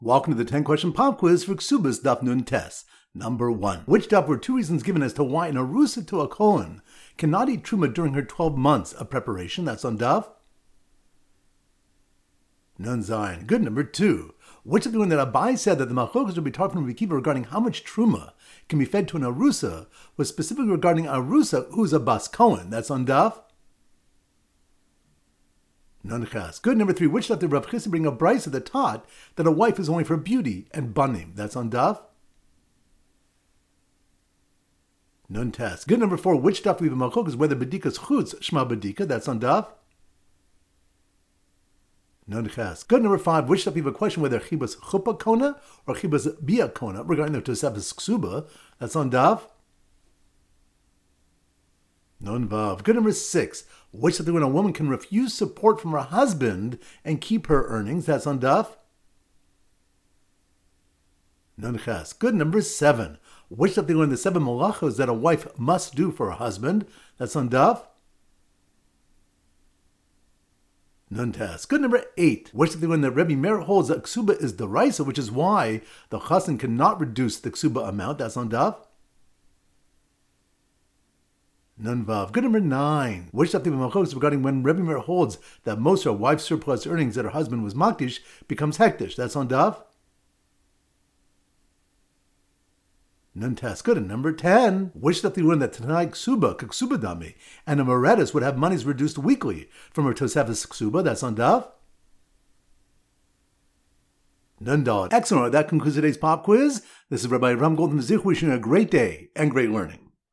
Welcome to the 10-question pop quiz for Ksubas Daf Nun Tes. Number 1. Which daf were two reasons given as to why an arusa to a kohen cannot eat truma during her 12 months of preparation? That's on daf Nun Zayin. Good. Number 2. Which of the one that Abai said that the machlokas would be taught from Rabbi Akiva regarding how much truma can be fed to an arusa was specifically regarding arusa who's a bas kohen? That's on daf Nun Ches. Good. Number 3. Which daf did Rav Chisda bring a brisa that taught that a wife is only for beauty and banim? That's on daf Nun Tes. Good. Number 4. Which daf do we have a machlokas whether bedika's chutz shma bedika? That's on daf Nun Ches. Good. Number 5. Which daf we have a question whether chibas chuppah kona or chibas bia kona regarding the tosefes ksuba? That's on daf Nun Vav. Good. Number 6. Which daf when a woman can refuse support from her husband and keep her earnings? That's on daf Nun Ches. Good. Number 7. Which daf when the 7 malachos that a wife must do for her husband? That's on daf Nun Tes. Good. Number 8. Which daf when the Rebbe Meir holds that ksuba is deraisa, which is why the chassan cannot reduce the ksuba amount? That's on daf Nun Vav. Good. Number 9. Which daf the machlokas regarding when Rebbe Meir holds that most of her wife's surplus earnings that her husband was makdish becomes hektish? That's on daf Nun Tes. Good. And number 10. Which daf the one that Tanai ksuba ksuba dami and a meredis would have monies reduced weekly from her tosefes ksuba? That's on daf Nun Dal. Excellent. That concludes today's pop quiz. This is Rabbi Ram Golden Zich wishing you a great day and great learning.